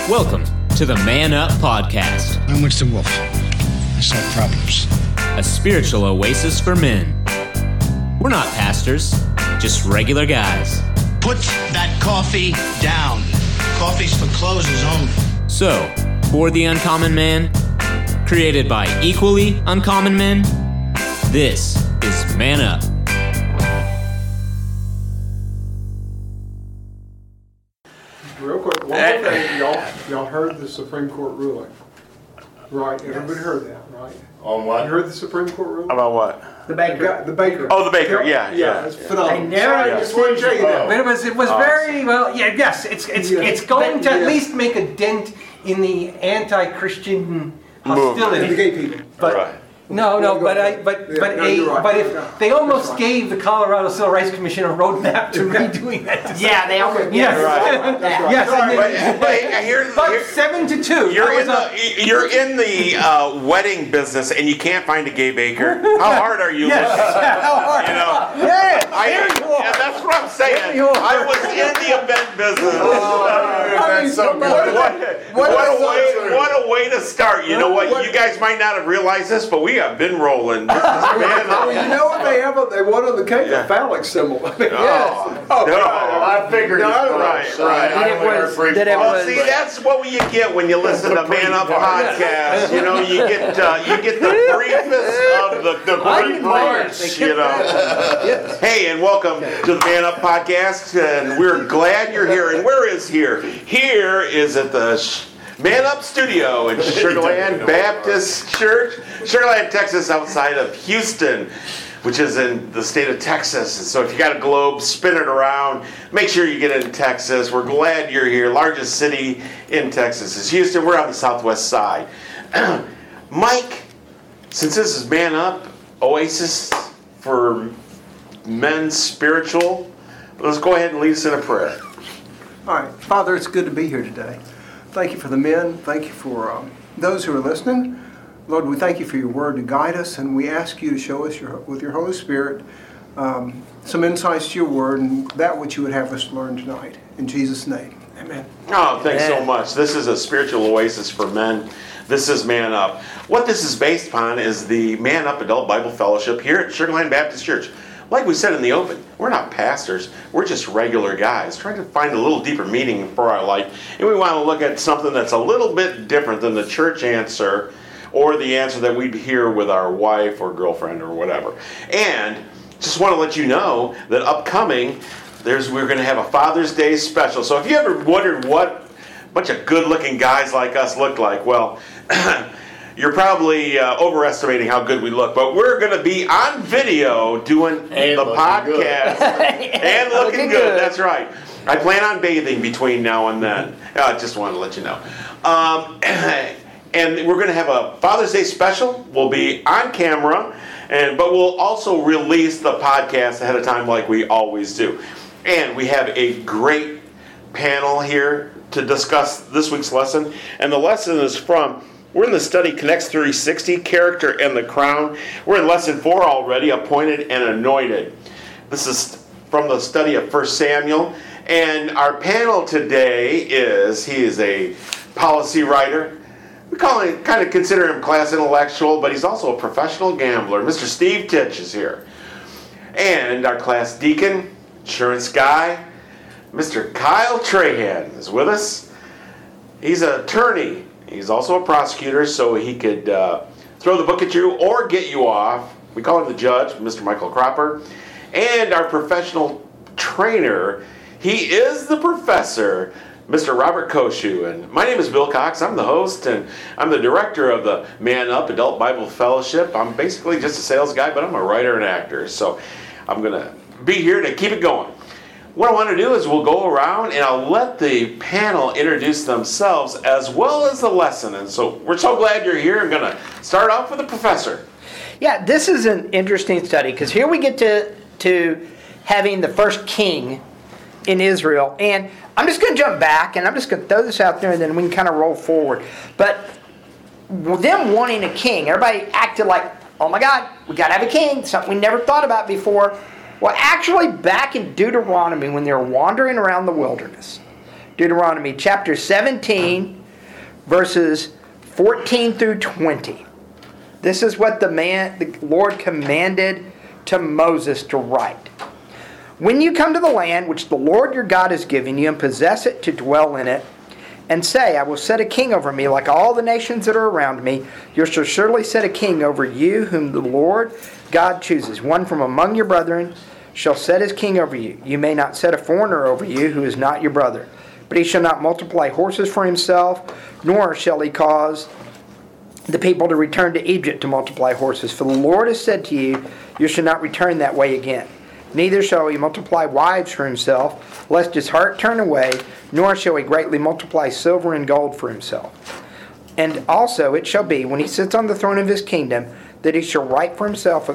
Welcome to the Man Up Podcast. I'm Winston Wolfe. I solve problems. A spiritual oasis for men. We're not pastors, just regular guys. Put that coffee down. Coffee's for closers only. So, for the uncommon man, created by equally uncommon men, this is Man Up. Real quick, one more thing, y'all heard the Supreme Court ruling, right? Everybody heard that, right? On what? You heard the Supreme Court ruling? About what? The baker. The baker. Oh, the baker. Yeah. It's phenomenal. I never I just want to tell you that. But it was very well. Yeah, yes. It's going to at least make a dent in the anti-Christian hostility. And the gay people. But Right. no, You're but right. if they almost gave the Colorado Civil Rights Commission a roadmap to redoing that. Yeah, they almost. Yes. Right. Yes. But But 7-2. you're in the wedding business and you can't find a gay baker. How hard are you looking? How hard? You know, Yeah. and that's what I'm saying. you are. I was in the event business. That's so good. What a way to start. You know what? You guys might not have realized this, but we have been rolling. This is Oh, you know what they have? They want on the cake Yeah. a phallic symbol. Yes. I figured. Right. Well, see, that's what you get when you listen to Man Up podcast. You know, you get the briefest of the great parts. You know. Hey, and welcome to the Man Up podcast, and we're glad you're here. And where is here? Here is at the Man Up Studio in Sugar Land Baptist Church, Sugar Land, Texas, outside of Houston, which is in the state of Texas. And so if you got a globe, spin it around. Make sure you get in Texas. We're glad you're here. Largest city in Texas is Houston. We're on the southwest side. Mike, since this is Man Up, Oasis for men spiritual, let's go ahead and lead us in a prayer. All right. Father, it's good to be here today. Thank you for the men. Thank you for those who are listening. Lord, we thank you for your word to guide us, and we ask you to show us with your Holy Spirit some insights to your word and that which you would have us learn tonight. In Jesus' name, amen. Oh, thanks so much. This is a spiritual oasis for men. This is Man Up. What this is based upon is the Man Up Adult Bible Fellowship here at Sugar Land Baptist Church. Like we said in the open, we're not pastors. We're just regular guys trying to find a little deeper meaning for our life. And we want to look at something that's a little bit different than the church answer or the answer that we'd hear with our wife or girlfriend or whatever. And just want to let you know that upcoming, we're going to have a Father's Day special. So if you ever wondered what a bunch of good-looking guys like us look like, well, you're probably overestimating how good we look, but we're going to be on video doing the podcast and looking good. That's right. I plan on bathing between now and then. I just wanted to let you know. And we're going to have a Father's Day special. We'll be on camera, but we'll also release the podcast ahead of time like we always do. And we have a great panel here to discuss this week's lesson. And the lesson is we're in the study Connects 360, Character and the Crown. We're in lesson 4 already, Appointed and Anointed. This is from the study of 1 Samuel. And our panel today he is a policy writer. We kind of consider him class intellectual, but he's also a professional gambler. Mr. Steve Titch is here. And our class deacon, insurance guy, Mr. Kyle Trahan is with us. He's an attorney. He's also a prosecutor, so he could throw the book at you or get you off. We call him the judge, Mr. Michael Cropper. And our professional trainer, he is the professor, Mr. Robert Koshu. And my name is Bill Cox. I'm the host, and I'm the director of the Man Up Adult Bible Fellowship. I'm basically just a sales guy, but I'm a writer and actor. So I'm going to be here to keep it going. What I want to do is we'll go around and I'll let the panel introduce themselves as well as the lesson. And so we're so glad you're here. I'm going to start off with the professor. Yeah, this is an interesting study because here we get to having the first king in Israel. And I'm just going to jump back and I'm just going to throw this out there and then we can kind of roll forward. But them wanting a king, everybody acted like, oh my God, we got to have a king, something we never thought about before. Well, actually, back in Deuteronomy, when they were wandering around the wilderness, Deuteronomy chapter 17, verses 14 through 20. This is what the Lord commanded to Moses to write. When you come to the land which the Lord your God is giving you and possess it to dwell in it, and say, I will set a king over me like all the nations that are around me, you shall surely set a king over you whom the Lord God chooses. One from among your brethren shall set his king over you. You may not set a foreigner over you who is not your brother. But he shall not multiply horses for himself, nor shall he cause the people to return to Egypt to multiply horses. For the Lord has said to you, you shall not return that way again. Neither shall he multiply wives for himself, lest his heart turn away, nor shall he greatly multiply silver and gold for himself. And also it shall be, when he sits on the throne of his kingdom, that he shall write for himself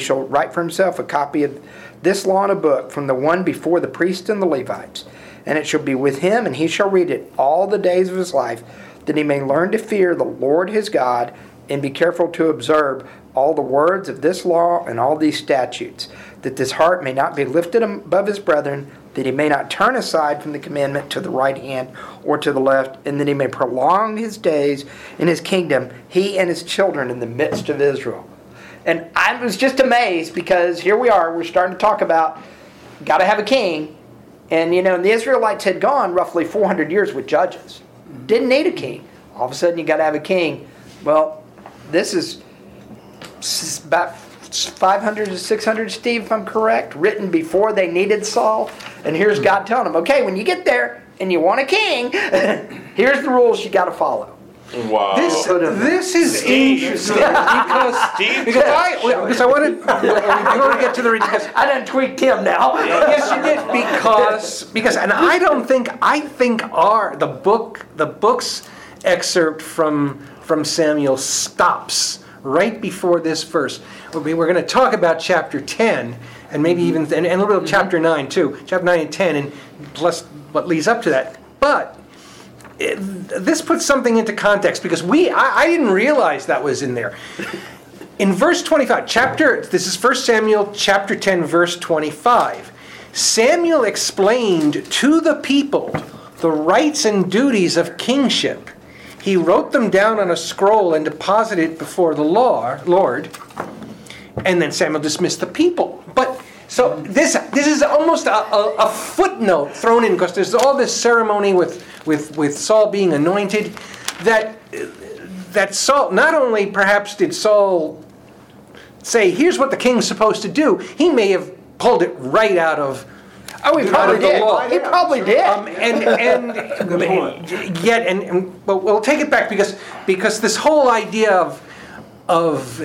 a copy of this law in a book from the one before the priests and the Levites. And it shall be with him, and he shall read it all the days of his life, that he may learn to fear the Lord his God, and be careful to observe all the words of this law and all these statutes, that his heart may not be lifted above his brethren, that he may not turn aside from the commandment to the right hand or to the left, and that he may prolong his days in his kingdom, he and his children in the midst of Israel. And I was just amazed, because here we are, we're starting to talk about got to have a king. And the Israelites had gone roughly 400 years with judges. Didn't need a king. All of a sudden you got to have a king. Well, this is about 500 to 600, Steve, if I'm correct, written before they needed Saul. And here's God telling them, okay, when you get there and you want a king, here's the rules you got to follow. Wow. This is interesting because I wanted to get to the because I done tweaked him now. Yes, you did because and I think the book's excerpt from Samuel stops right before this verse. We're going to talk about chapter 10 and maybe even and a little bit of chapter 9 too, chapter 9 and 10, and plus what leads up to that, but. This puts something into context because I didn't realize that was in there. In verse 25, this is 1 Samuel chapter 10, verse 25. Samuel explained to the people the rights and duties of kingship. He wrote them down on a scroll and deposited it before the Lord. And then Samuel dismissed the people. So this is almost a footnote thrown in because there's all this ceremony with Saul being anointed that Saul, not only perhaps did Saul say, here's what the king's supposed to do, he may have pulled it right out of he probably did. He probably did. But we'll take it back because this whole idea of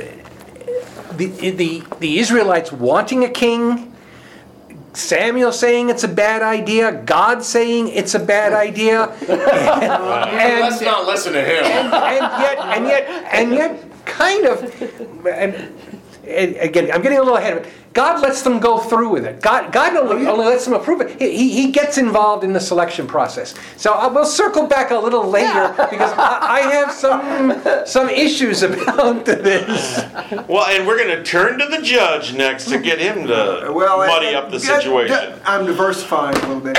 the Israelites wanting a king, Samuel saying it's a bad idea, God saying it's a bad idea, and let's not listen to him. And yet, kind of, and again, I'm getting a little ahead of it. God lets them go through with it. God only lets them approve it. He gets involved in the selection process. So we'll circle back a little later because I have some issues about this. Well, and we're going to turn to the judge next to get him to muddy up the situation. I'm diversifying a little bit.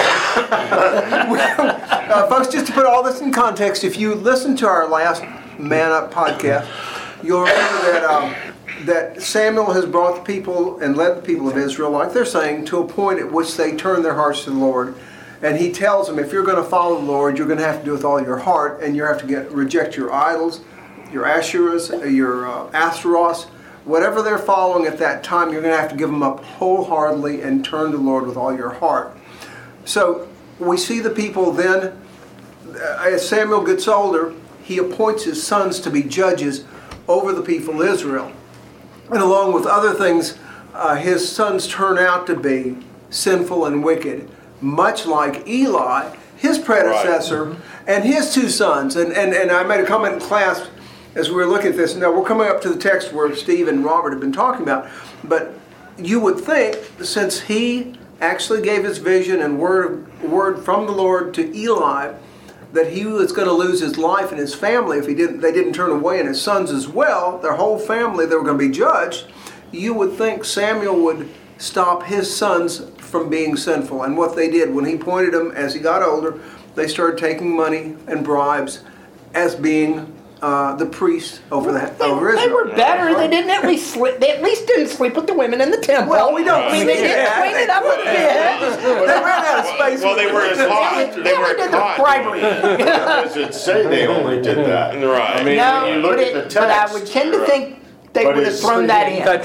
Folks, just to put all this in context, if you listen to our last Man Up podcast, you'll remember that Samuel has brought the people and led the people of Israel, like they're saying, to a point at which they turn their hearts to the Lord. And he tells them, if you're going to follow the Lord, you're going to have to do it with all your heart, and you have to reject your idols, your Asherahs, your Astaroths, whatever they're following at that time, you're going to have to give them up wholeheartedly and turn to the Lord with all your heart. So we see the people then, as Samuel gets older, he appoints his sons to be judges over the people of Israel. And along with other things, his sons turn out to be sinful and wicked, much like Eli, his predecessor, right, and his two sons. And I made a comment in class as we were looking at this. Now, we're coming up to the text where Steve and Robert have been talking about. But you would think, since he actually gave his vision and word from the Lord to Eli, that he was going to lose his life and his family if they didn't turn away, and his sons as well, their whole family, they were going to be judged. You would think Samuel would stop his sons from being sinful. And what they did, when he pointed them as he got older, they started taking money and bribes as being the priest over Israel. They were better. They didn't at least sleep. They at least didn't sleep with the women in the temple. Well, we don't. I mean, they didn't clean it up a bit. They ran out of space. Well, they were caught. They were did the caught. bribery. Does it say they only did that? Right. I mean, No, when you look at the text. but I would tend to think they But would have it's thrown that in. But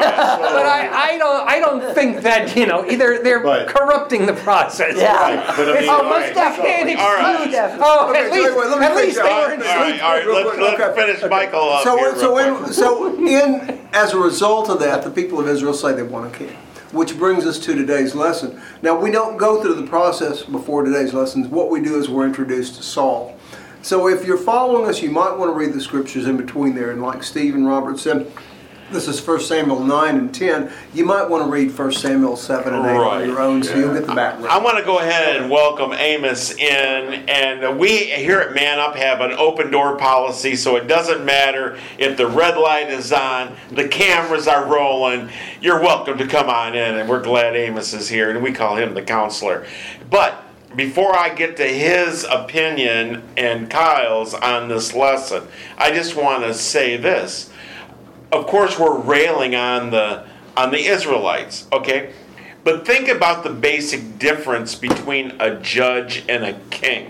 I don't think that either they're But- corrupting the process. Yeah. But I mean, Oh, all most right, definitely. All right. Most definitely. Oh, Okay, so anyway, let me at least finish. they All were in right, let's finish Michael up here real quick. So as a result of that, the people of Israel say they want a king, which brings us to today's lesson. Now, we don't go through the process before today's lessons. What we do is we're introduced to Saul. So if you're following us, you might want to read the scriptures in between there. And like Steve and Robert said, this is 1 Samuel 9 and 10. You might want to read 1 Samuel 7 and 8 Right. on your own, so you'll get the background. I want to go ahead and welcome Amos in, and we here at Man Up have an open door policy, so it doesn't matter if the red light is on, the cameras are rolling, you're welcome to come on in, and we're glad Amos is here, and we call him the counselor. But before I get to his opinion and Kyle's on this lesson, I just want to say this. Of course, we're railing on the Israelites, okay? But think about the basic difference between a judge and a king.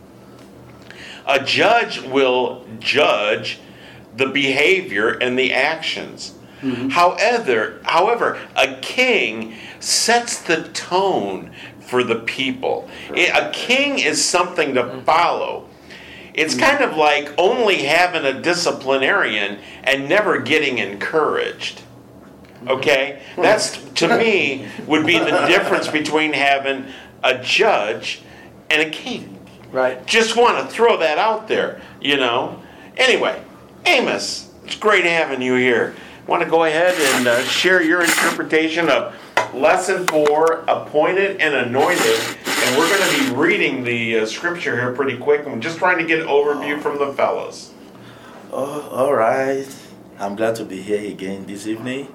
A judge will judge the behavior and the actions. Mm-hmm. However, a king sets the tone for the people. A king is something to follow. It's kind of like only having a disciplinarian and never getting encouraged. Okay? That's, to me, would be the difference between having a judge and a king. Right. Just want to throw that out there, Anyway, Amos, it's great having you here. Want to go ahead and share your interpretation of Lesson 4, Appointed and Anointed. And we're going to be reading the scripture here pretty quick. I'm just trying to get an overview from the fellas. Oh, all right. I'm glad to be here again this evening.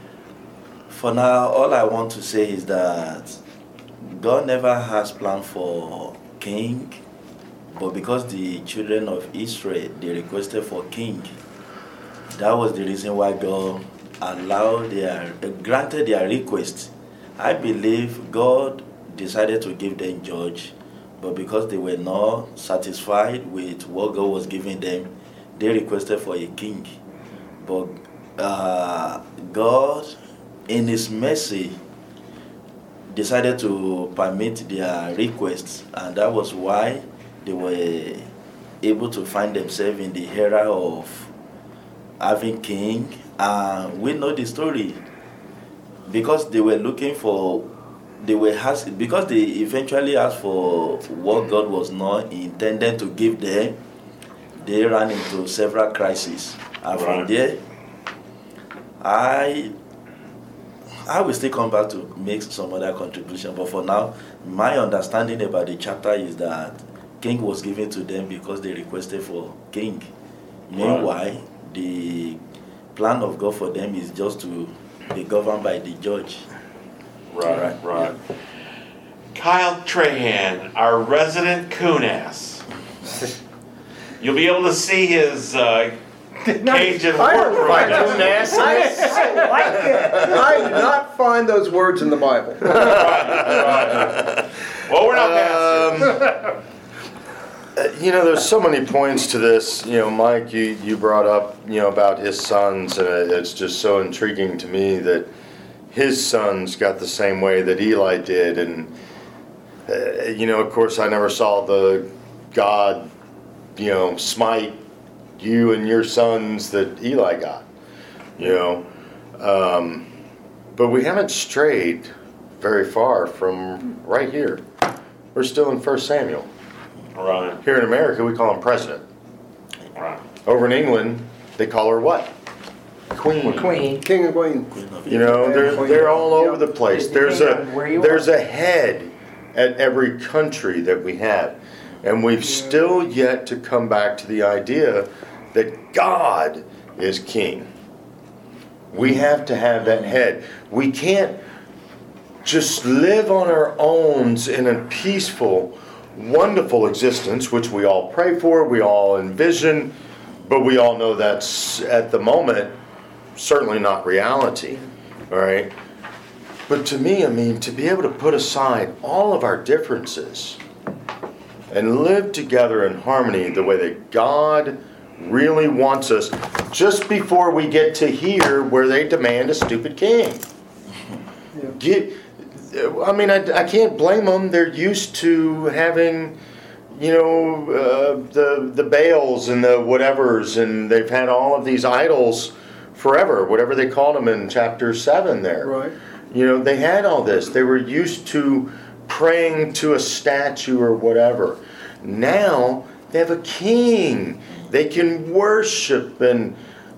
For now, all I want to say is that God never has planned for king, but because the children of Israel, they requested for king, that was the reason why God granted their request. I believe God decided to give them judge, but because they were not satisfied with what God was giving them, they requested for a king. But God, in His mercy, decided to permit their requests, and that was why they were able to find themselves in the era of having king. We know the story, because they were looking for, because they eventually asked for what God was not intended to give them. They ran into several crises, and from there, I will still come back to make some other contribution. But for now, my understanding about the chapter is that king was given to them because they requested for king. Meanwhile, the plan of God for them is just to be governed by the judge. Right. Kyle Trahan, our resident coon-ass. You'll be able to see his Cajun word right now. I did not find those words in the Bible. Right. Well, we're not past there's so many points to this. Mike, you brought up, about his sons, and it's just so intriguing to me that his sons got the same way that Eli did. And, of course, I never saw the God, smite you and your sons that Eli got, But we haven't strayed very far from right here. We're still in 1 Samuel. Right. Here in America, we call him president. Right. Over in England, they call her what? Queen. King and queen. They're all over the place. There's There's a head at every country that we have. And we've still yet to come back to the idea that God is king. We have to have that head. We can't just live on our own in a peaceful wonderful existence, which we all pray for, we all envision, but we all know that's, at the moment, certainly not reality. All right? But to me, I mean, to be able to put aside all of our differences and live together in harmony the way that God really wants us, just before we get to here where they demand a stupid king. I can't blame them. They're used to having, the Baals and the whatevers, and they've had all of these idols forever, whatever they called them in chapter 7 there. Right. They had all this. They were used to praying to a statue or whatever. Now they have a king. They can worship and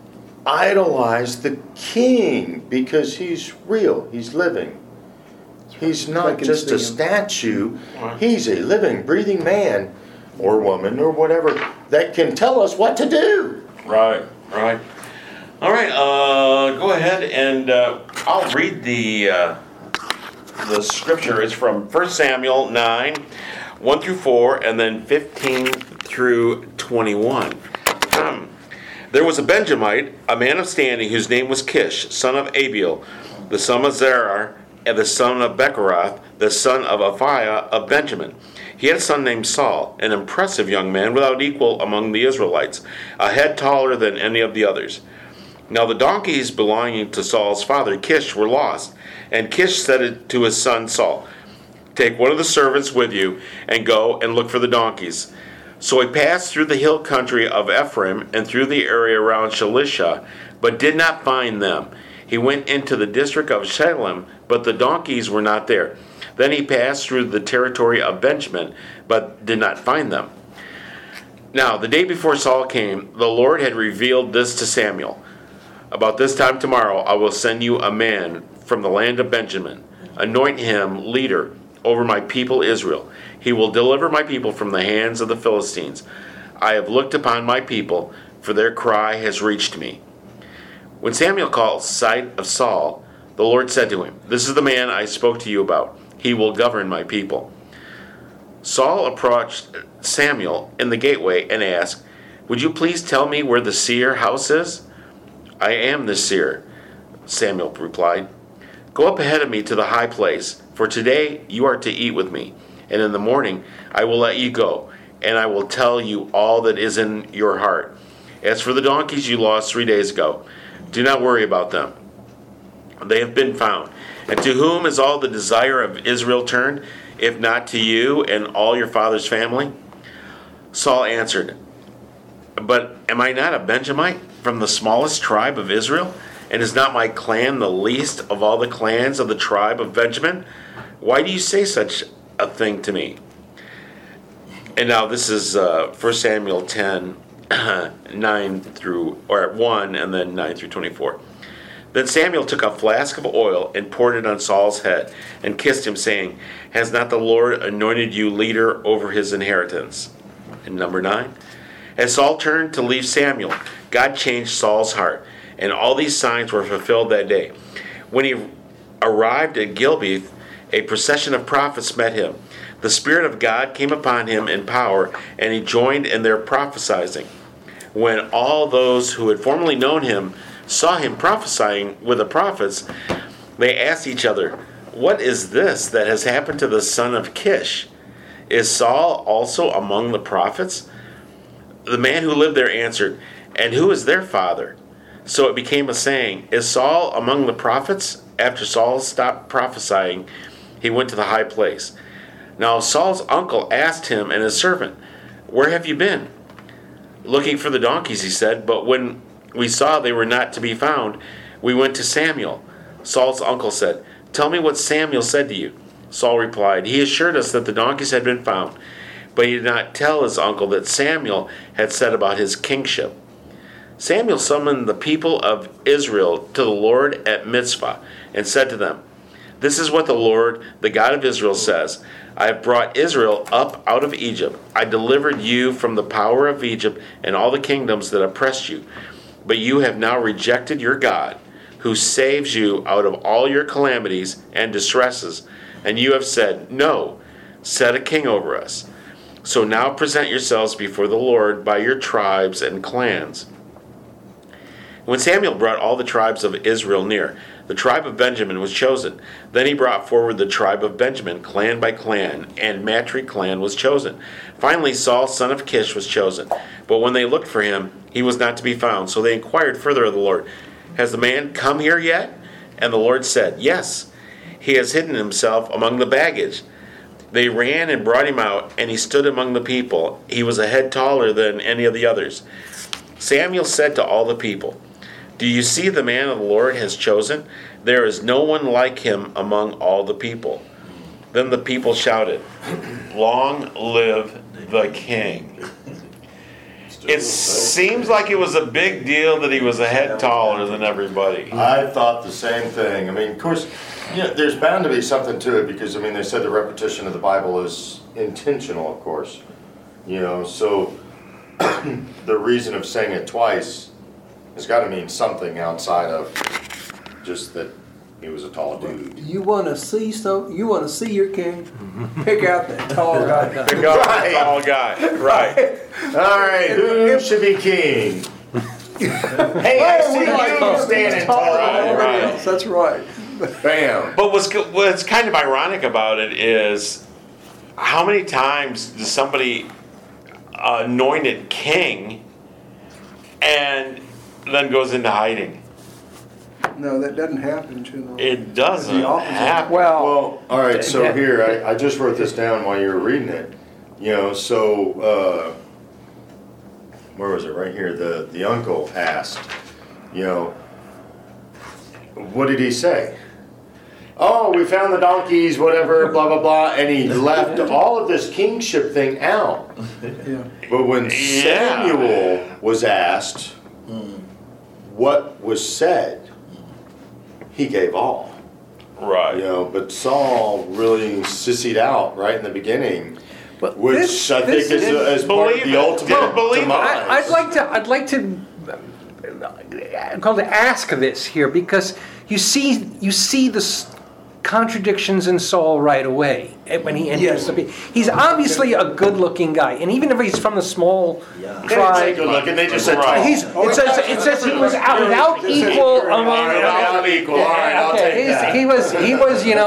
idolize the king because he's real. He's living. He's not just a statue. He's a living, breathing man or woman or whatever that can tell us what to do. Right. All right, go ahead and I'll read the scripture. It's from 1 Samuel 9, 1 through 4, and then 15 through 21. There was a Benjamite, a man of standing, whose name was Kish, son of Abiel, the son of Zerah, and the son of Bechorath, the son of Aphiah of Benjamin. He had a son named Saul, an impressive young man without equal among the Israelites, a head taller than any of the others. Now the donkeys belonging to Saul's father Kish were lost, and Kish said to his son Saul, "Take one of the servants with you, and go and look for the donkeys." So he passed through the hill country of Ephraim and through the area around Shalisha, but did not find them. He went into the district of Shalem, but the donkeys were not there. Then he passed through the territory of Benjamin, but did not find them. Now the day before Saul came, the Lord had revealed this to Samuel. "About this time tomorrow I will send you a man from the land of Benjamin. Anoint him leader over my people Israel. He will deliver my people from the hands of the Philistines. I have looked upon my people, for their cry has reached me." When Samuel caught sight of Saul, the Lord said to him, "This is the man I spoke to you about. He will govern my people." Saul approached Samuel in the gateway and asked, "Would you please tell me where the seer house is?" "I am the seer," Samuel replied. "Go up ahead of me to the high place, for today you are to eat with me, and in the morning I will let you go, and I will tell you all that is in your heart. As for the donkeys you lost 3 days ago, do not worry about them. They have been found. And to whom is all the desire of Israel turned, if not to you and all your father's family?" Saul answered, "But am I not a Benjamite from the smallest tribe of Israel? And is not my clan the least of all the clans of the tribe of Benjamin? Why do you say such a thing to me?" And now this is 1 Samuel 10, 1 and then 9 through 24. Then Samuel took a flask of oil and poured it on Saul's head and kissed him, saying, "Has not the Lord anointed you leader over his inheritance?" And number 9. As Saul turned to leave Samuel, God changed Saul's heart, and all these signs were fulfilled that day. When he arrived at Gilbeath, a procession of prophets met him. The Spirit of God came upon him in power, and he joined in their prophesying. When all those who had formerly known him saw him prophesying with the prophets, they asked each other, "What is this that has happened to the son of Kish? Is Saul also among the prophets?" The man who lived there answered, "And who is their father?" So it became a saying, "Is Saul among the prophets?" After Saul stopped prophesying, he went to the high place. Now Saul's uncle asked him and his servant, "Where have you been?" "Looking for the donkeys," he said, "but when we saw they were not to be found, we went to Samuel." Saul's uncle said, "Tell me what Samuel said to you." Saul replied, "He assured us that the donkeys had been found." But he did not tell his uncle that Samuel had said about his kingship. Samuel summoned the people of Israel to the Lord at Mizpah and said to them, "This is what the Lord, the God of Israel, says. I have brought Israel up out of Egypt. I delivered you from the power of Egypt and all the kingdoms that oppressed you. But you have now rejected your God, who saves you out of all your calamities and distresses. And you have said, 'No, set a king over us.' So now present yourselves before the Lord by your tribes and clans. When Samuel brought all the tribes of Israel near, the tribe of Benjamin was chosen. Then he brought forward the tribe of Benjamin, clan by clan, and Matri clan was chosen. Finally, Saul, son of Kish, was chosen. But when they looked for him, he was not to be found. So they inquired further of the Lord, "Has the man come here yet?" And the Lord said, "Yes, he has hidden himself among the baggage." They ran and brought him out, and he stood among the people. He was a head taller than any of the others. Samuel said to all the people, "Do you see the man the Lord has chosen? There is no one like him among all the people." Then the people shouted, "Long live the king." It seems like it was a big deal that he was a head taller than everybody. I thought the same thing. I mean, of course, there's bound to be something to it because, I mean, they said the repetition of the Bible is intentional, of course. So the reason of saying it twice has got to mean something outside of just that he was a tall dude. You want to see You want to see your king? Pick out that tall guy. Pick out the tall guy. Right. All right, who should be king? Hey, I see you standing tall. Right. That's right. Bam. But what's kind of ironic about it is how many times does somebody anointed king and then goes into hiding? No, that doesn't happen, It doesn't happen. Well, all right, so here, I just wrote this down while you were reading it. Where was it? Right here. The uncle asked, what did he say? Oh, we found the donkeys, whatever, blah, blah, blah. And he left all of this kingship thing out. Yeah. But when Samuel was asked what was said, he gave all. Right. But Saul really sissied out right in the beginning, which I think is part of the ultimate demise. I'd like to ask this here because you see the contradictions in Saul right away when he enters the people. He's obviously a good-looking guy, and even if he's from the small tribe, good-looking. They just said tall. It says he was without equal among. Without equal. All right, I'll take that. He was he was He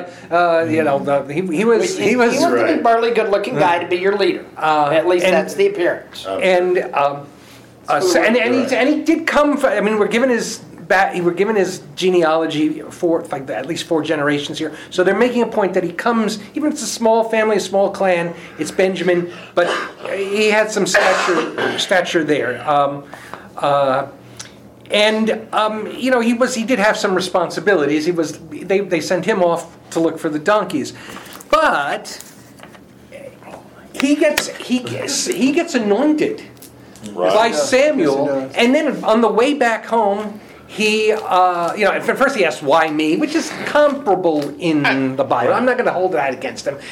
was a burly, good-looking guy to be your leader. At least that's the appearance. And he did come. I mean, we're given his genealogy for at least 4 generations here. So they're making a point that he comes, even if it's a small family, a small clan, it's Benjamin, but he had some stature there. He did have some responsibilities. They sent him off to look for the donkeys, but he gets anointed by Samuel, and then on the way back home, he, at first he asks, "Why me?" which is comparable in the Bible. I'm not going to hold that against him.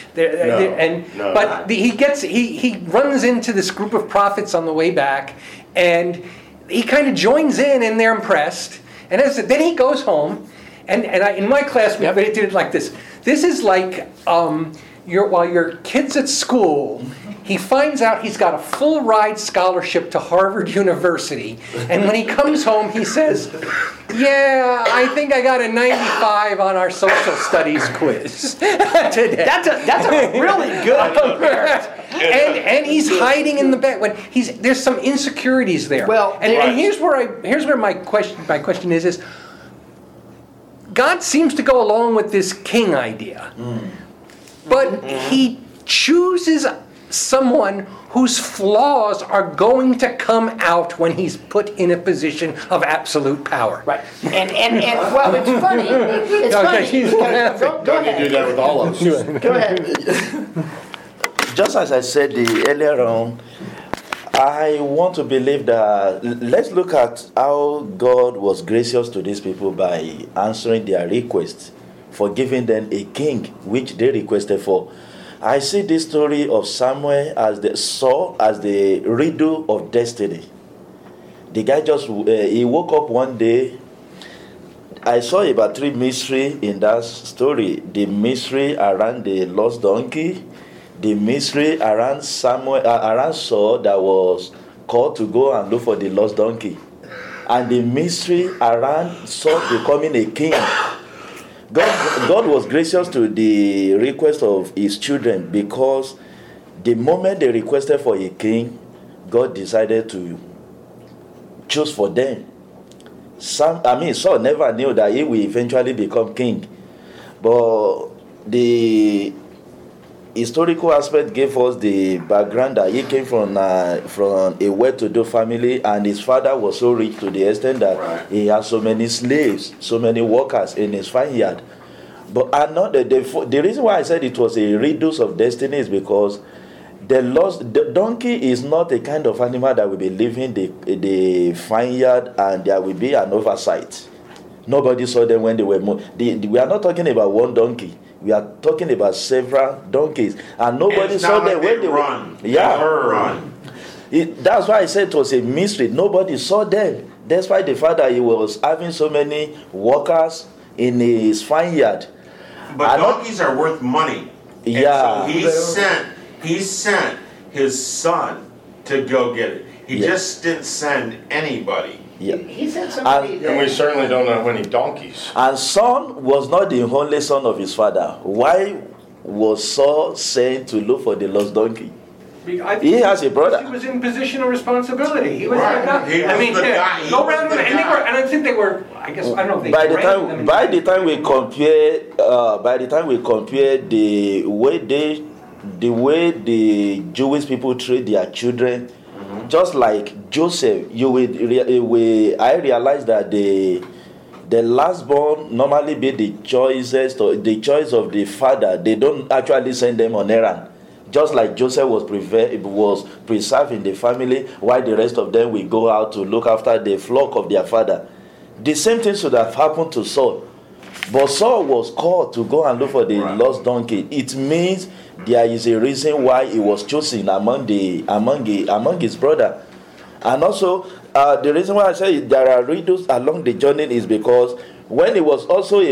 He runs into this group of prophets on the way back, and he kind of joins in, and they're impressed. And then he goes home, and in my class we did it like this. This is like while your kid's at school. He finds out he's got a full ride scholarship to Harvard University, and when he comes home, he says, "Yeah, I think I got a 95 on our social studies quiz today." That's a really good comparison. And he's hiding in the back when there's some insecurities there. Well, and here's where my question is God seems to go along with this king idea, but he chooses someone whose flaws are going to come out when he's put in a position of absolute power. Right. And well, it's funny. It's funny. Go ahead. You do that with all of us. Go ahead. Just as I said earlier on, I want to believe that, let's look at how God was gracious to these people by answering their request for giving them a king, which they requested for. I see this story of Samuel as the riddle of destiny. The guy he woke up one day. I saw about 3 mysteries in that story. The mystery around the lost donkey, the mystery around Saul that was called to go and look for the lost donkey, and the mystery around Saul becoming a king. God was gracious to the request of his children, because the moment they requested for a king, God decided to choose for them. Saul never knew that he will eventually become king, but the historical aspect gave us the background that he came from a well-to-do family, and his father was so rich to the extent that he had so many slaves, so many workers in his vineyard. But the reason why I said it was a reduce of destiny is because the donkey is not a kind of animal that will be living the vineyard and there will be an oversight. Nobody saw them when they were moved. We are not talking about one donkey. We are talking about several donkeys, and nobody saw them when they run. were. Yeah, run. That's why I said it was a mystery. Nobody saw them. That's why the fact that he was having so many workers in his vineyard. But donkeys are worth money. Yeah. And so he sent his son to go get it. He just didn't send anybody. Yeah. He sent somebody. And we certainly don't know how many donkeys. And Saul was not the only son of his father. Why was Saul sent to look for the lost donkey? He has a brother. He was in position of responsibility. He was Right. the guy. He was the guy. He Go was around the and they guy. were, and I think they were. I guess I don't know if they By the trained them. time we compare the way the Jewish people treat their children, just like Joseph, I realize that the lastborn normally be the choice of the father. They don't actually send them on errand. Just like Joseph was preserved in the family, while the rest of them will go out to look after the flock of their father. The same thing should have happened to Saul. But Saul was called to go and look for the lost donkey. It means there is a reason why he was chosen among his brother. And also, the reason why I say there are riddles along the journey is because when he was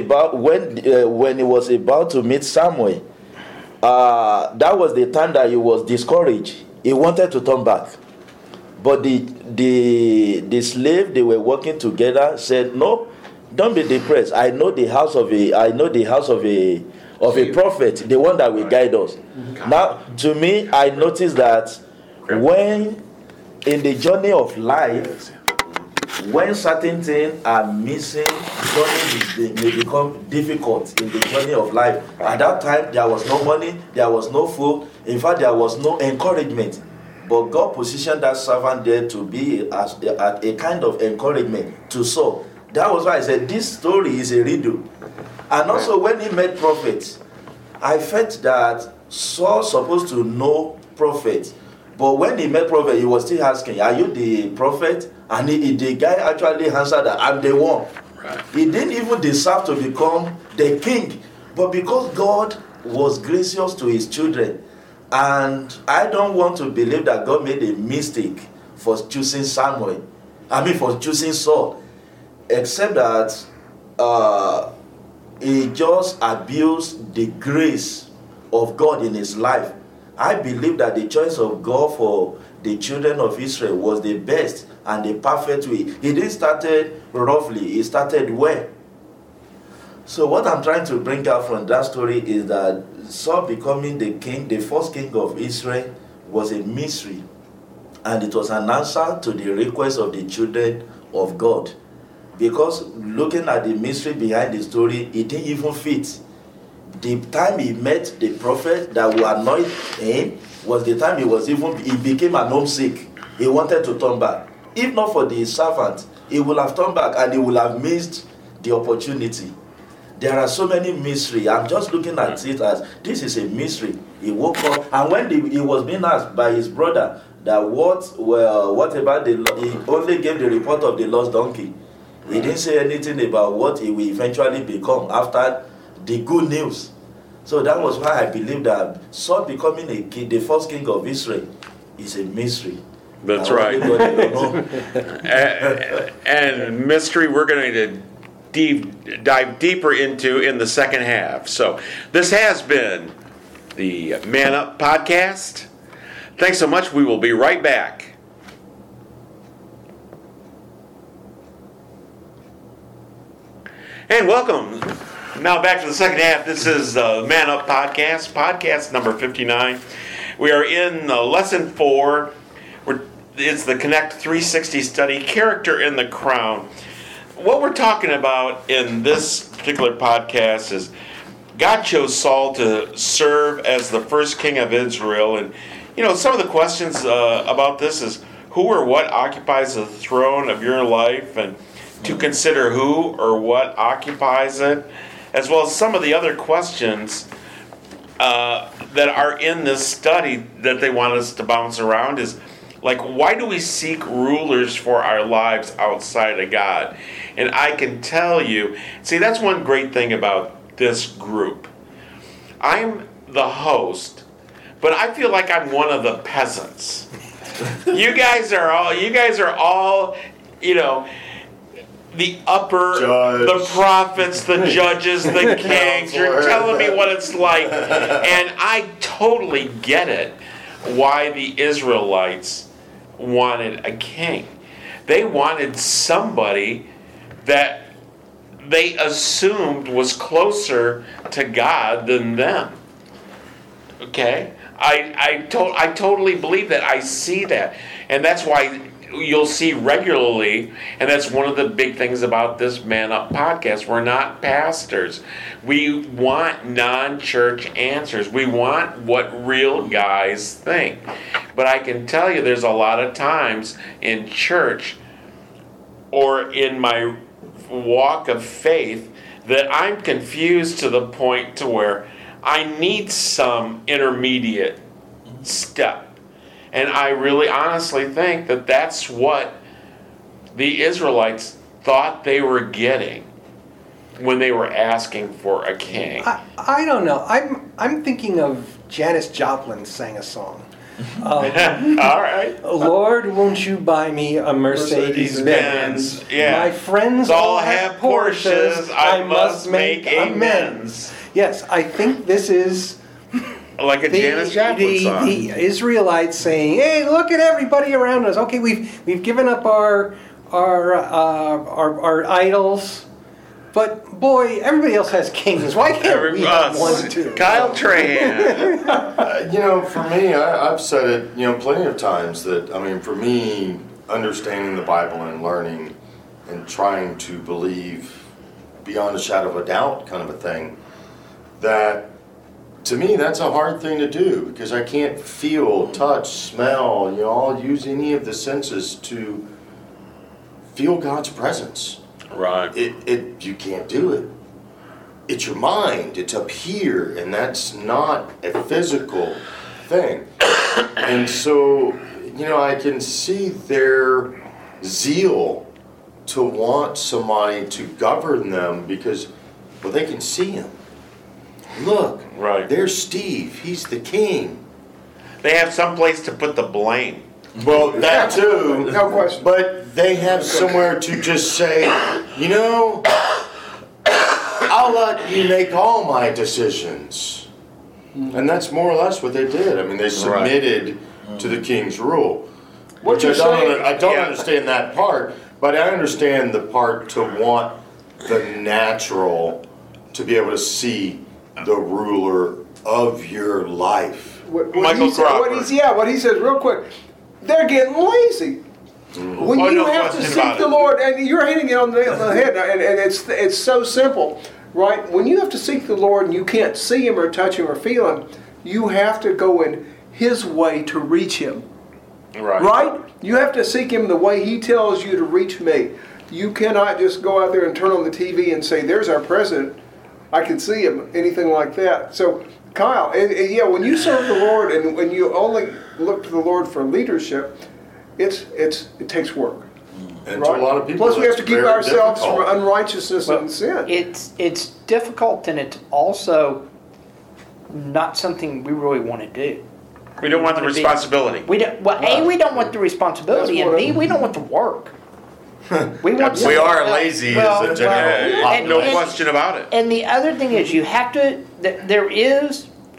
about to meet Samuel, that was the time that he was discouraged. He wanted to turn back, but the slave they were working together said, "No, don't be depressed. I know the house of a prophet, the one that will guide us." Now, to me, I noticed that when in the journey of life, when certain things are missing, journey may become difficult in the journey of life. At that time, there was no money, there was no food. In fact, there was no encouragement. But God positioned that servant there to be as a kind of encouragement to Saul. That was why I said this story is a riddle. And also, when he met prophets, I felt that Saul supposed to know prophets. But when he met prophet, he was still asking, "Are you the prophet?" And the guy actually answered that, "I'm the one." Right. He didn't even deserve to become the king. But because God was gracious to his children, and I don't want to believe that God made a mistake for choosing for choosing Saul, except that he just abused the grace of God in his life. I believe that the choice of God for the children of Israel was the best and the perfect way. He didn't start roughly, he started well. So what I'm trying to bring out from that story is that Saul becoming the king, the first king of Israel, was a mystery. And it was an answer to the request of the children of God. Because looking at the mystery behind the story, it didn't even fit. The time he met the prophet that will anoint him was the time he became an homesick. He wanted to turn back. If not for the servant, he would have turned back and he would have missed the opportunity. There are so many mysteries. I'm just looking at it as this is a mystery. He woke up, and when he was being asked by his brother that what about he only gave the report of the lost donkey. He didn't say anything about what he will eventually become after the good news. So that was why I believe that Saul becoming a king, the first king of Israel, is a mystery. That's right. And mystery we're going to dive deeper into in the second half. So this has been the Man Up podcast. Thanks so much. We will be right back. And welcome. Now back to the second half. This is the Man Up podcast, podcast number 59. We are in lesson 4. It's the Connect 360 study, Character in the Crown. What we're talking about in this particular podcast is God chose Saul to serve as the first king of Israel. And, you know, some of the questions about this is who or what occupies the throne of your life, and to consider who or what occupies it, as well as some of the other questions that are in this study that they want us to bounce around is, like, why do we seek rulers for our lives outside of God? And I can tell you, see, that's one great thing about this group. I'm the host, but I feel like I'm one of the peasants. You guys are all, you know, the upper, the prophets, the judges, the kings. You're telling me what it's like. And I totally get it why the Israelites wanted a king. They wanted somebody that they assumed was closer to God than them. Okay? I totally believe that. I see that. And that's why you'll see regularly, and that's one of the big things about this Man Up podcast. We're not pastors. We want non-church answers. We want what real guys think. But I can tell you there's a lot of times in church or in my walk of faith that I'm confused to the point to where I need some intermediate step. And I really honestly think that that's what the Israelites thought they were getting when they were asking for a king. I don't know. I'm thinking of Janis Joplin sang a song. All right. Lord, won't you buy me a Mercedes-Benz? Yeah. My friends all have Porsches. I must make amends. Yes, I think this is like a Janis Joplin song. The Israelites saying, "Hey, look at everybody around us. Okay, we've given up our idols, but boy, everybody else has kings. Why can't we have one too?" Kyle Trahan. You know, for me, I've said it, you know, plenty of times that, I mean, for me, understanding the Bible and learning and trying to believe beyond a shadow of a doubt kind of a thing, that to me, that's a hard thing to do because I can't feel, touch, smell, you know, I'll use any of the senses to feel God's presence. Right. You can't do it. It's your mind. It's up here, and that's not a physical thing. And so, you know, I can see their zeal to want somebody to govern them because, well, they can see him. Look, right. There's Steve. He's the king. They have some place to put the blame. Well, that too. No question. But they have somewhere to just say, you know, I'll let you make all my decisions. And that's more or less what they did. I mean, they submitted to the king's rule. Which I don't understand that part, but I understand the part to want the natural to be able to see the ruler of your life. Michael Crawford. What he says real quick, they're getting lazy. When you have to seek the Lord, and you're hitting it on the head, and it's so simple, right? When you have to seek the Lord and you can't see Him or touch Him or feel Him, you have to go in His way to reach Him. Right? You have to seek Him the way He tells you to reach me. You cannot just go out there and turn on the TV and say, "There's our president. I can see him," anything like that. So, Kyle, when you serve the Lord and when you only look to the Lord for leadership, it takes work. And to a lot of people, plus we have to keep ourselves from unrighteousness and sin. It's difficult, and it's also not something we really want to do. We don't want the responsibility. We don't. Well, we don't want the responsibility, and B, we don't want the work. We are lazy as a general. No question about it. And the other thing is, you have to. There is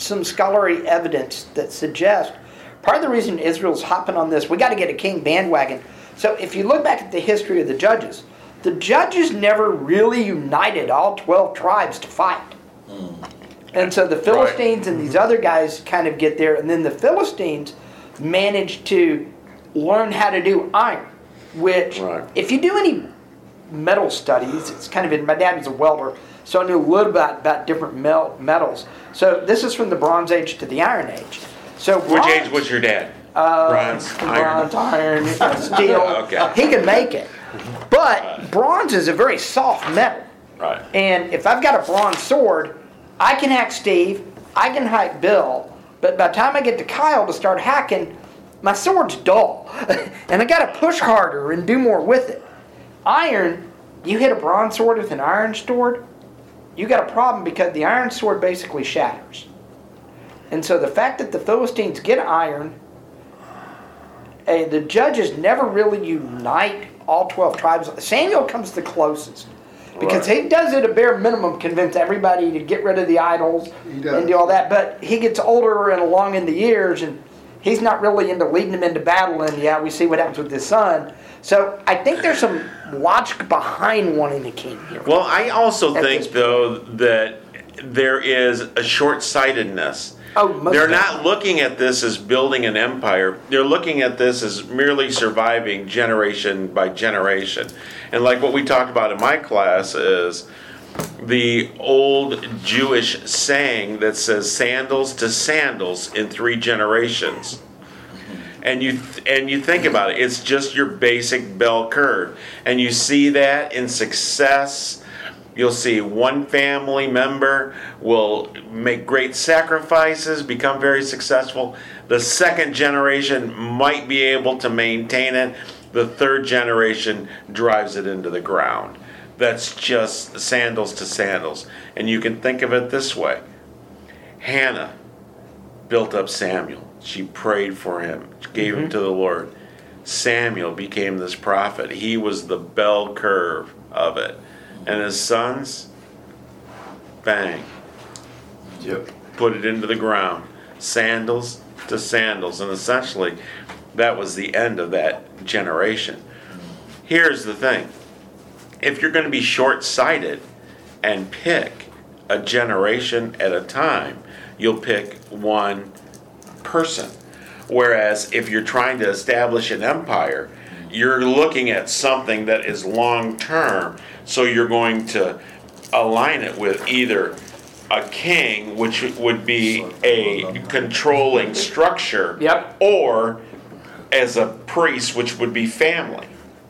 some scholarly evidence that suggests part of the reason Israel's hopping on this, we got to get a king bandwagon. So if you look back at the history of the judges never really united all 12 tribes to fight. And so the Philistines and these other guys kind of get there, and then the Philistines managed to learn how to do iron, which if you do any metal studies, it's kind of my dad was a welder, so I knew a little bit about different metals. So this is from the Bronze Age to the Iron Age. So which age was your dad? Bronze, iron, steel. Okay. He could make it. But bronze is a very soft metal. Right. And if I've got a bronze sword, I can hack Steve, I can hack Bill, but by the time I get to Kyle to start hacking, my sword's dull. And I got to push harder and do more with it. Iron, you hit a bronze sword with an iron sword, you got a problem because the iron sword basically shatters. And so the fact that the Philistines get iron, the judges never really unite all 12 tribes. Samuel comes the closest because he does at a bare minimum convince everybody to get rid of the idols and do all that. But he gets older and along in the years, and he's not really into leading them into battle. And we see what happens with his son. So I think there's some logic behind wanting a king here. Well, I also think, though, that there is a short-sightedness. They're not looking at this as building an empire. They're looking at this as merely surviving generation by generation. And like what we talked about in my class is the old Jewish saying that says sandals to sandals in 3 generations. And you think about it, it's just your basic bell curve. And you see that in success. You'll see one family member will make great sacrifices, become very successful. The second generation might be able to maintain it. The third generation drives it into the ground. That's just sandals to sandals. And you can think of it this way. Hannah built up Samuel. She prayed for him, gave him to the Lord. Samuel became this prophet. He was the bell curve of it. And his sons, bang, put it into the ground. Sandals to sandals. And essentially, that was the end of that generation. Here's the thing. If you're going to be short-sighted and pick a generation at a time, you'll pick one person. Whereas if you're trying to establish an empire, you're looking at something that is long-term. So you're going to align it with either a king, which would be a controlling structure, or as a priest, which would be family.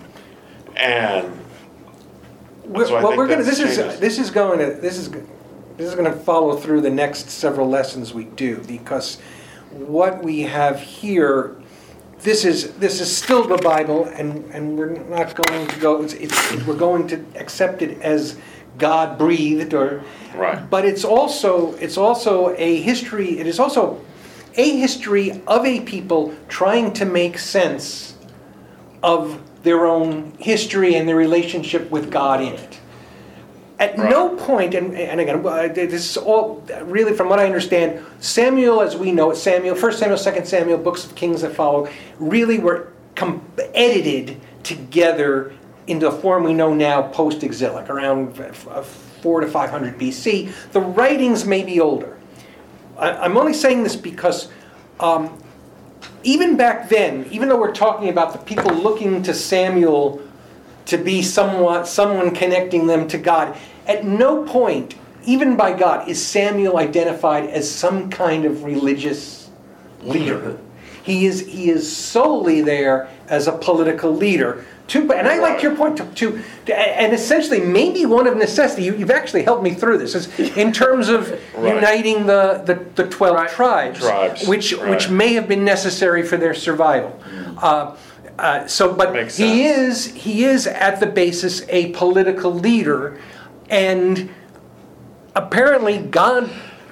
And this is going to follow through the next several lessons we do, because what we have here, this is still the Bible, and we're not going to go. We're going to accept it as God breathed, but it's also a history. It is also a history of a people trying to make sense of their own history and their relationship with God in it. At no point, and again, this is all really from what I understand, Samuel, as we know it, 1 Samuel, 2 Samuel, books of Kings that follow, really were edited together into the form we know now post-exilic, around 400 to 500 BC. The writings may be older. I'm only saying this because even back then, even though we're talking about the people looking to Samuel to be someone connecting them to God, at no point, even by God, is Samuel identified as some kind of religious leader. He is solely there as a political leader. And I like your point, and essentially maybe one of necessity, you've actually helped me through this, is in terms of uniting the 12 tribes, which may have been necessary for their survival. But he is at the basis a political leader, and apparently God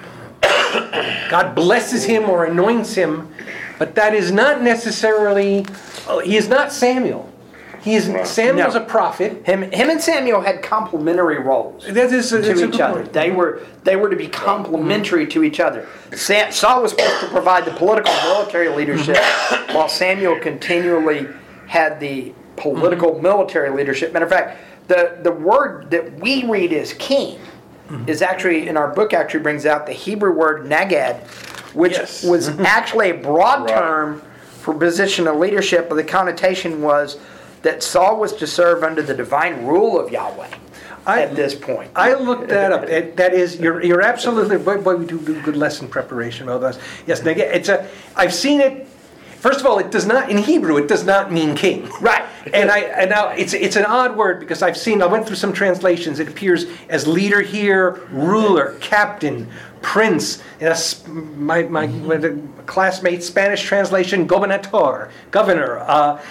blesses him or anoints him, but that is not necessarily. He is not Samuel. Samuel's a prophet. Him and Samuel had complementary roles That is to each other. They were to be complementary to each other. Saul was supposed to provide the political military leadership, while Samuel continually had the political military leadership. Matter of fact, the word that we read as king is actually, in our book, actually brings out the Hebrew word nagad, which was actually a broad term for position of leadership, but the connotation was that Saul was to serve under the divine rule of Yahweh at this point. I looked that up. That is, you're absolutely, boy, we do good lesson preparation about this. Yes, nagad, I've seen it. First of all, it does not, in Hebrew, it does not mean king. Right. And now it's an odd word because I went through some translations. It appears as leader here, ruler, captain, prince. My classmate's Spanish translation, gobernador, governor.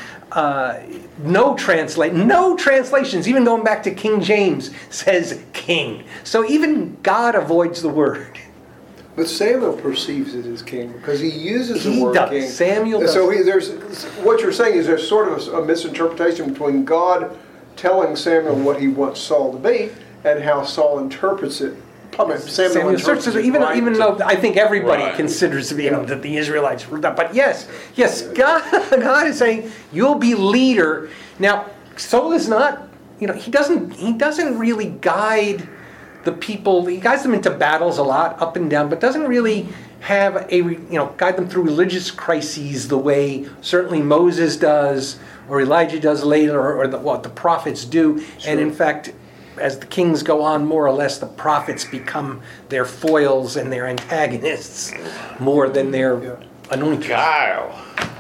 No translations, even going back to King James, says king. So even God avoids the word. But Samuel perceives it as king because he uses the word king. Samuel does. So there's what you're saying is there's sort of a misinterpretation between God telling Samuel what he wants Saul to be and how Saul interprets it. Samuel interprets it even though I think everybody considers that the Israelites were done. But yes, God is saying you'll be leader. Now Saul is not. He doesn't really guide the people. He guides them into battles a lot, up and down, but doesn't really have guide them through religious crises the way certainly Moses does, or Elijah does later, or what the prophets do. Sure. And in fact, as the kings go on, more or less, the prophets become their foils and their antagonists more than their anointed. Kyle.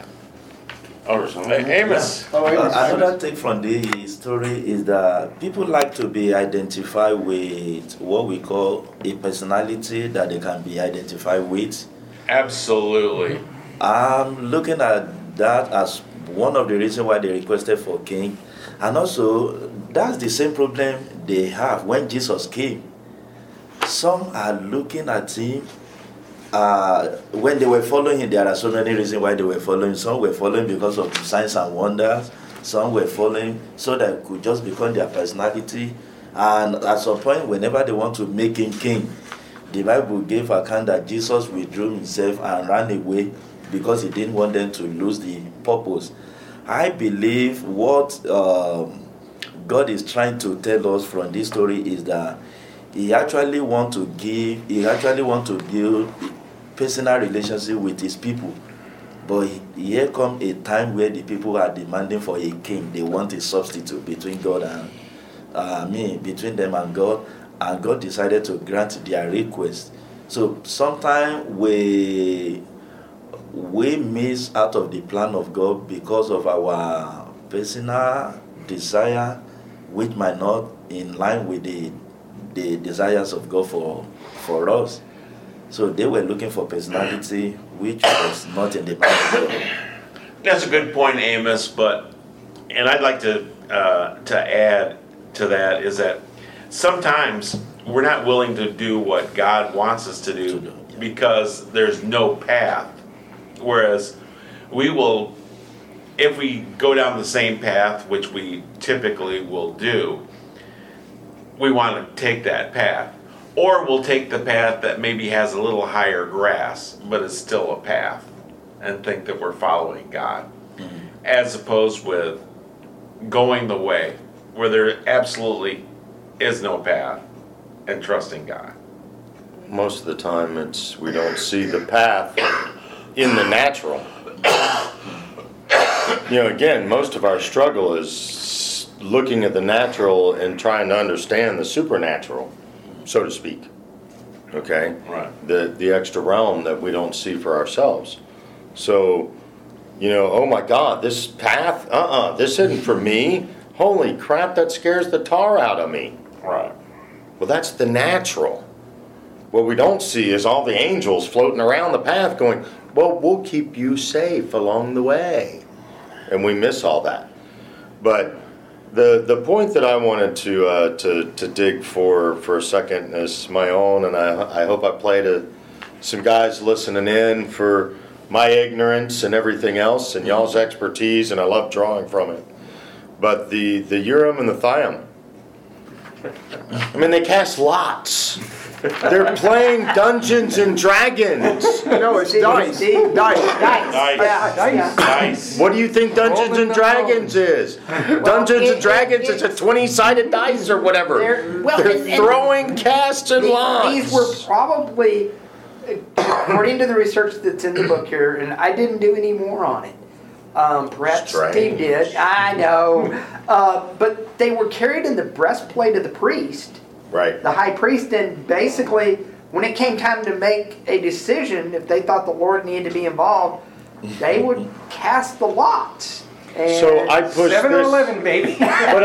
Amos. Another thing from this story is that people like to be identified with what we call a personality that they can be identified with. Absolutely. I'm looking at that as one of the reasons why they requested for king. And also, that's the same problem they have when Jesus came. Some are looking at him. When they were following him, there are so many reasons why they were following. Some were following because of signs and wonders. Some were following so that it could just become their personality. And at some point, whenever they want to make him king, the Bible gave account that Jesus withdrew himself and ran away because he didn't want them to lose the purpose. I believe what God is trying to tell us from this story is that He actually want to build personal relationship with His people. But here comes a time where the people are demanding for a king. They want a substitute between God and between them and God decided to grant their request. So sometimes we miss out of the plan of God because of our personal desire, which might not in line with the desires of God for us. So they were looking for personality which was not in the Bible. That's a good point, Amos. And I'd like to add to that is that sometimes we're not willing to do what God wants us to do because there's no path. Whereas we will, if we go down the same path, which we typically will do, we want to take that path. Or we'll take the path that maybe has a little higher grass, but it's still a path, and think that we're following God. Mm-hmm. As opposed with going the way where there absolutely is no path and trusting God. Most of the time we don't see the path in the natural. Again, most of our struggle is looking at the natural and trying to understand the supernatural, so to speak. Okay? Right. The extra realm that we don't see for ourselves. So, oh my God, this path, this isn't for me. Holy crap, that scares the tar out of me. Right. Well, that's the natural. What we don't see is all the angels floating around the path going, well, we'll keep you safe along the way. And we miss all that. But the point that I wanted to dig for a second is my own, and I hope I play to some guys listening in for my ignorance and everything else and y'all's expertise, and I love drawing from it. but the Urim and the Thummim. I mean, they cast lots. They're playing Dungeons and Dragons. No, it's dice. Nice. What do you think Dungeons and Dragons is? Dungeons and Dragons is a 20-sided dice or whatever. They're throwing casts and lots. These were probably, according to the research that's in the book here, and I didn't do any more on it. Perhaps Steve did. I know. But they were carried in the breastplate of the priest. Right. The high priest, and basically, when it came time to make a decision, if they thought the Lord needed to be involved, they would cast the lots. And So I pushed 7 or this, 11, baby. but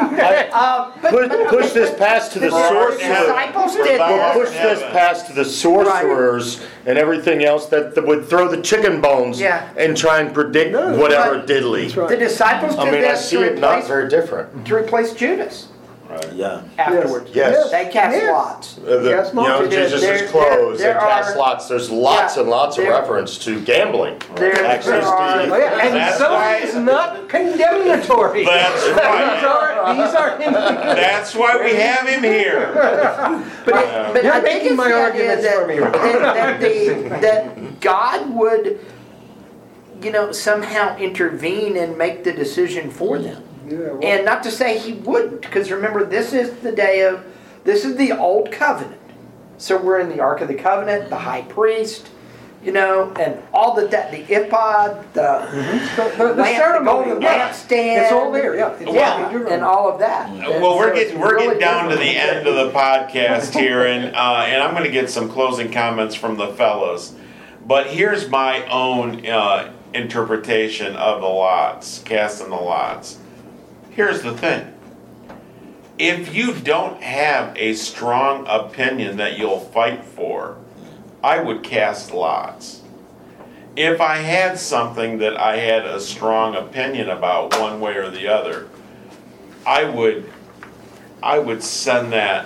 I push this past to the The sorcerers. disciples did We'll this. push this past to the sorcerers and everything else that would throw the chicken bones Yeah. and try and predict whatever diddly. The disciples did I mean, I this see it not very different. to replace Judas Yeah. afterwards. Yes. They cast Yes. lots. Yes, Mom. Jesus' clothes, there they cast are- lots. There's lots and lots of there- reference to gambling. There Actually, are- Steve. Oh, yeah. And That's so why- it's not condemnatory. That's right. These are That's why we have him here. But You're I think making it's my the idea arguments that, for me. that God would, somehow intervene and make the decision for them. Yeah, well, And not to say he wouldn't, because remember, this is the old covenant. So we're in the Ark of the Covenant, the high priest, and all the ephod, the the ceremony, golden yeah. lampstand. It's all there, yeah. It's And all of that. Well, we're So it's getting really down to the different. end of the podcast here, and I'm going to get some closing comments from the fellows. But here's my own interpretation of the lots, casting the lots. Here's the thing. If you don't have a strong opinion that you'll fight for, I would cast lots. If I had something that I had a strong opinion about one way or the other, I would send that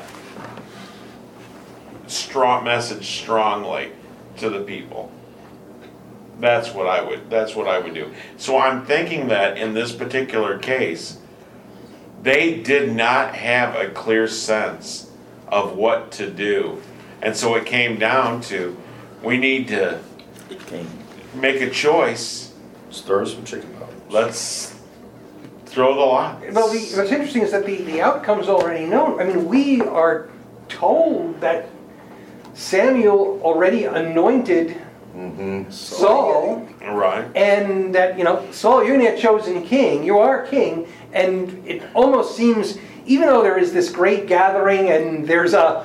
strong message strongly to the people. That's what I would do. So I'm thinking that in this particular case, they did not have a clear sense of what to do. And so it came down to, we need to make a choice. Let's throw some chicken bones. Let's throw the lot. Well, what's interesting is that the outcome's already known. I mean, we are told that Samuel already anointed Saul, Right. and that, Saul, you're now chosen king. You are king, and it almost seems, even though there is this great gathering, and there's a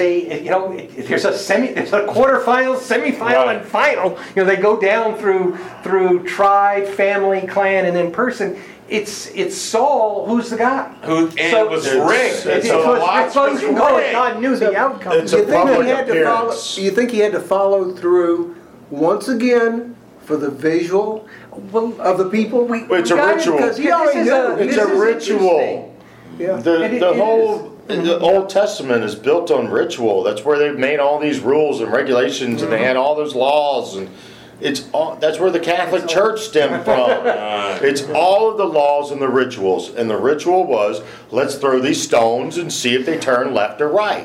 quarterfinal, semifinal, Right. and final. They go down through tribe, family, clan, and then person. It's Saul who's the guy. It was rigged. You can call it God knew the outcome. It's a public appearance. Do you think he had to follow through once again for the visual of the people? It's a ritual. Because he already knew. It's a ritual. Yeah. The Old Testament is built on ritual. That's where they made all these rules and regulations, and they had all those laws, and that's where the Catholic Church stemmed from. It's all of the laws and the rituals, and the ritual was, let's throw these stones and see if they turn left or right.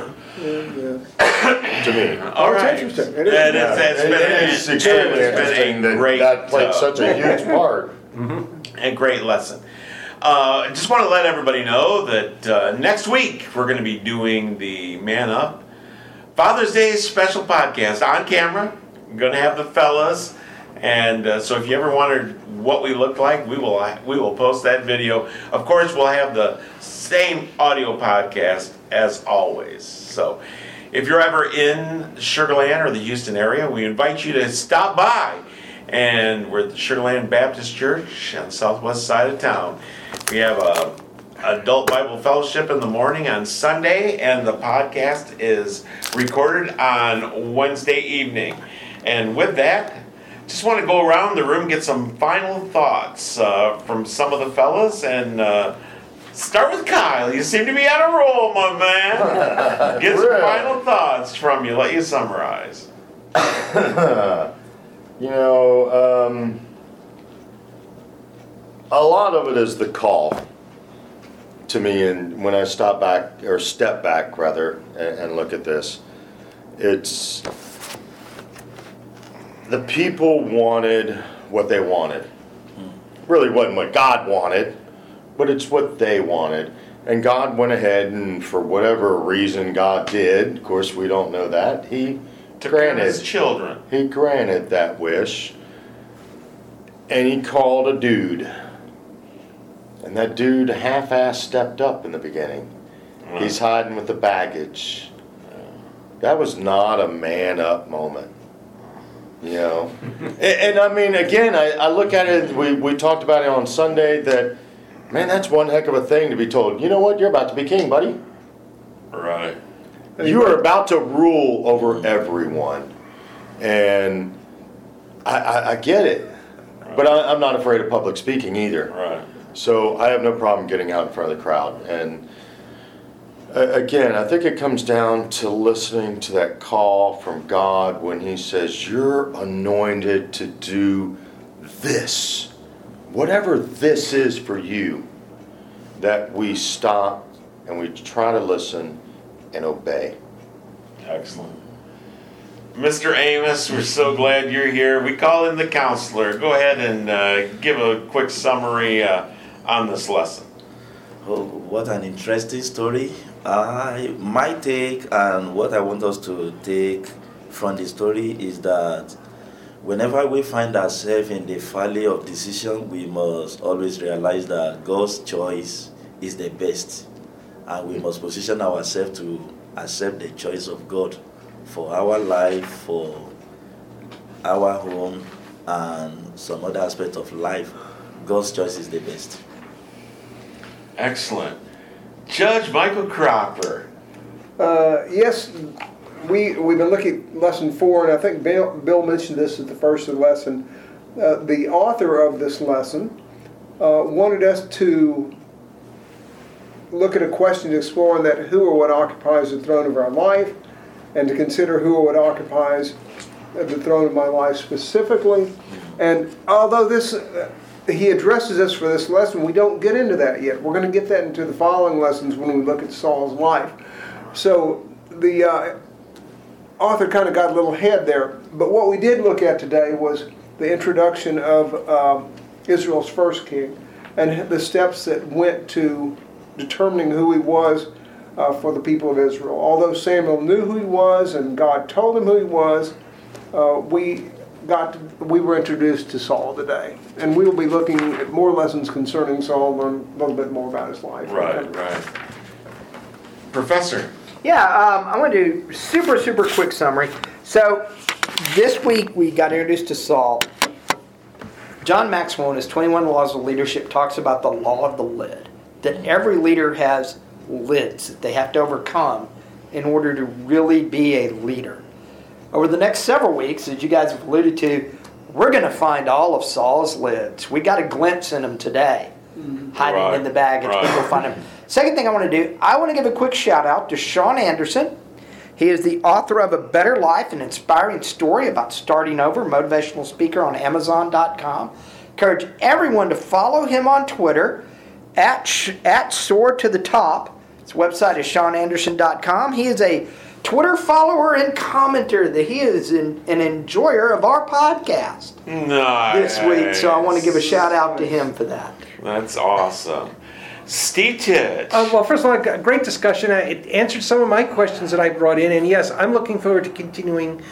To me. All right. It's interesting. It's extremely interesting that played such a huge part. A great lesson. I just want to let everybody know that next week we're going to be doing the Man Up Father's Day special podcast on camera. We're going to have the fellas, and so if you ever wondered what we look like, we will post that video. Of course, we'll have the same audio podcast as always. So if you're ever in Sugar Land or the Houston area, we invite you to stop by. And we're at the Sugar Land Baptist Church on the southwest side of town. We have a adult Bible fellowship in the morning on Sunday, and the podcast is recorded on Wednesday evening. And with that, just want to go around the room, get some final thoughts from some of the fellas, and start with Kyle. You seem to be on a roll, my man. Get some final thoughts from you. Let you summarize. A lot of it is the call to me, and when I step back rather, and look at this, it's the people wanted what they wanted. Really wasn't what God wanted, but it's what they wanted. And God went ahead and, for whatever reason God did, of course we don't know that, He granted His children. He granted that wish, and He called a dude. And that dude half-ass stepped up in the beginning. He's hiding with the baggage. That was not a man-up moment. You know? and I mean, again, I look at it, we talked about it on Sunday, that, man, that's one heck of a thing to be told, you know what, you're about to be king, buddy. Right. You are about to rule over everyone. And I get it. Right. But I'm not afraid of public speaking either. Right. So I have no problem getting out in front of the crowd. And again, I think it comes down to listening to that call from God when He says, you're anointed to do this. Whatever this is for you, that we stop and we try to listen and obey. Excellent. Mr. Amos, we're so glad you're here. We call in the counselor. Go ahead and give a quick summary on this lesson. Oh, what an interesting story. My take and what I want us to take from the story is that whenever we find ourselves in the valley of decision, we must always realize that God's choice is the best. And we must position ourselves to accept the choice of God for our life, for our home, and some other aspect of life. God's choice is the best. Excellent. Judge Michael Cropper. Yes, we've been looking at lesson 4, and I think Bill mentioned this at the first of the lesson. The author of this lesson wanted us to look at a question exploring that who or what occupies the throne of our life, and to consider who or what occupies the throne of my life specifically. And although this he addresses us for this lesson, we don't get into that yet. We're going to get that into the following lessons when we look at Saul's life. So the author kind of got a little ahead there. But what we did look at today was the introduction of Israel's first king and the steps that went to determining who he was for the people of Israel. Although Samuel knew who he was and God told him who he was, we were introduced to Saul today. And we will be looking at more lessons concerning Saul, learn a little bit more about his life. Right. Professor. Yeah, I want to do super quick summary. So this week we got introduced to Saul. John Maxwell in his 21 Laws of Leadership talks about the law of the lid. That every leader has lids that they have to overcome in order to really be a leader. Over the next several weeks, as you guys have alluded to, we're going to find all of Saul's lids. We got a glimpse in them today, hiding in the baggage. We'll find them. Second thing I want to do, I want to give a quick shout out to Sean Anderson. He is the author of A Better Life, an inspiring story about starting over, motivational speaker on Amazon.com. Encourage everyone to follow him on Twitter at Soar to the Top. His website is SeanAnderson.com. He is a Twitter follower and commenter. That he is an enjoyer of our podcast this week. So I want to give a shout out to him for that. That's awesome. Steve Titch. Well, first of all, great discussion. It answered some of my questions that I brought in. And yes, I'm looking forward to continuing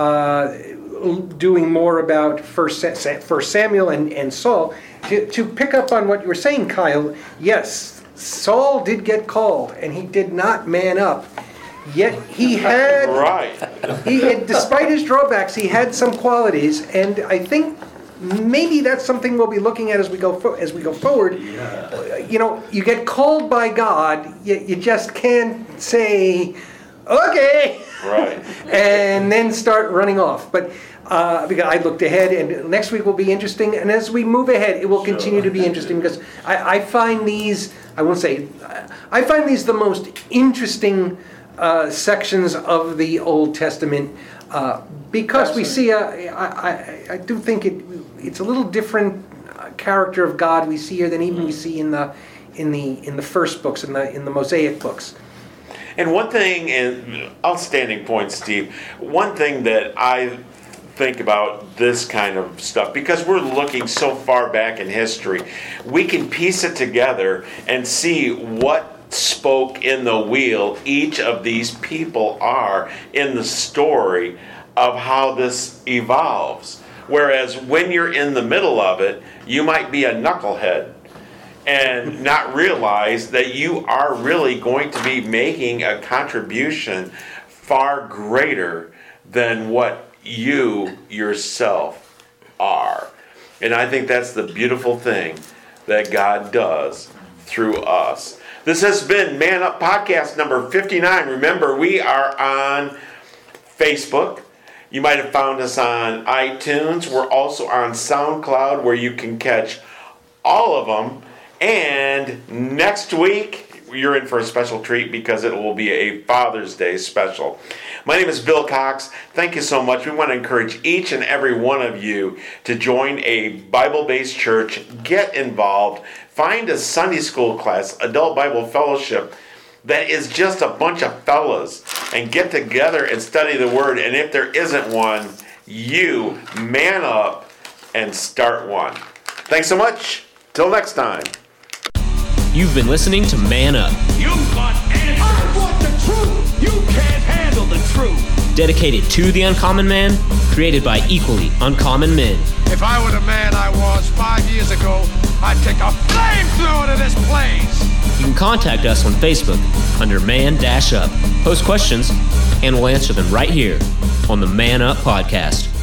doing more about First Samuel and Saul. To pick up on what you were saying, Kyle, yes, Saul did get called, and he did not man up. Yet he had, despite his drawbacks, he had some qualities, and I think maybe that's something we'll be looking at as we go forward. Yeah. You know, you get called by God, you just can't say, okay, and then start running off. But because I looked ahead, and next week will be interesting, and as we move ahead, it will continue to be interesting, because I find these, I find these the most interesting sections of the Old Testament, because we see, I do think it's a little different character of God we see here than even we see in the first books, in the Mosaic books. And one thing, and outstanding point, Steve, one thing that I think about this kind of stuff, because we're looking so far back in history, we can piece it together and see what spoke in the wheel each of these people are in the story of how this evolves. Whereas when you're in the middle of it, you might be a knucklehead and not realize that you are really going to be making a contribution far greater than what you yourself are. And I think that's the beautiful thing that God does through us. This has been Man Up Podcast number 59. Remember, we are on Facebook. You might have found us on iTunes. We're also on SoundCloud, where you can catch all of them. And next week, you're in for a special treat because it will be a Father's Day special. My name is Bill Cox. Thank you so much. We want to encourage each and every one of you to join a Bible-based church. Get involved. Find a Sunday school class, adult Bible fellowship, that is just a bunch of fellas, and get together and study the Word. And if there isn't one, you man up and start one. Thanks so much. Till next time. You've been listening to Man Up. You want answers. I want the truth. You can't handle the truth. Dedicated to the uncommon man, created by equally uncommon men. If I were the man I was 5 years ago, I'd take a flamethrower to this place. You can contact us on Facebook under Man-Up. Post questions, and we'll answer them right here on the Man Up Podcast.